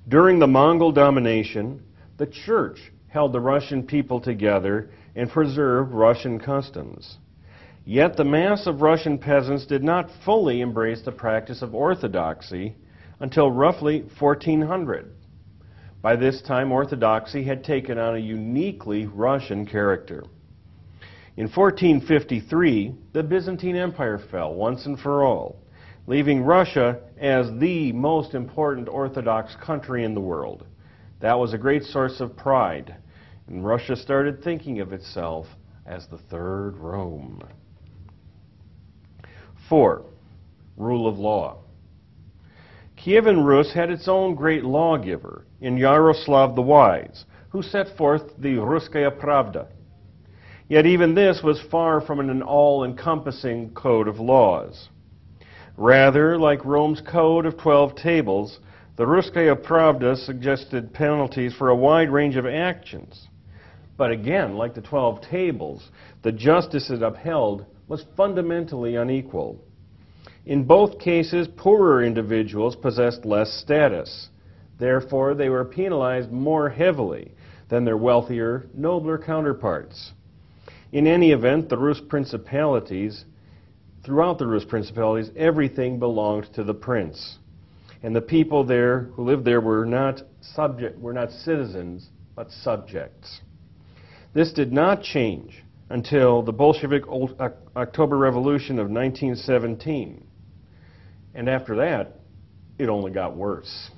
During the Mongol domination, the Church held the Russian people together and preserved Russian customs. Yet the mass of Russian peasants did not fully embrace the practice of orthodoxy until roughly 1400. By this time, orthodoxy had taken on a uniquely Russian character. In 1453, the Byzantine Empire fell once and for all, leaving Russia as the most important Orthodox country in the world. That was a great source of pride, and Russia started thinking of itself as the Third Rome. 4. Rule of law. Kievan Rus had its own great lawgiver in Yaroslav the Wise, who set forth the Russkaya Pravda. Yet even this was far from an all-encompassing code of laws. Rather, like Rome's Code of 12 Tables, the Russkaya Pravda suggested penalties for a wide range of actions. But again, like the 12 Tables, the justice it upheld was fundamentally unequal. In both cases, poorer individuals possessed less status. Therefore, they were penalized more heavily than their wealthier, nobler counterparts. In any event, throughout the Rus principalities, everything belonged to the prince. And the people there who lived there were not citizens, but subjects. This did not change until the Bolshevik October Revolution of 1917. And after that, it only got worse.